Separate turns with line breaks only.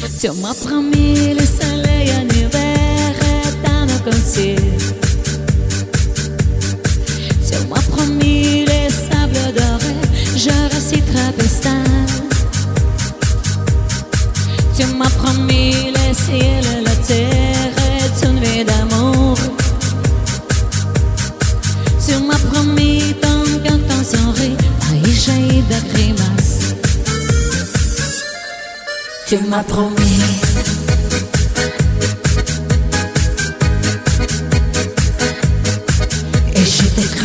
Tu m'as promis le soleil en hiver dans nos coursiers. Tu m'as promis les sables dorés, je reciterai Pestan. Tu m'as promis le ciel et la terre, une vie d'amour. Tu m'as promis ton quand ton sourire a jailli de grimaces. Tu m'as promis. Et je t'ai cru.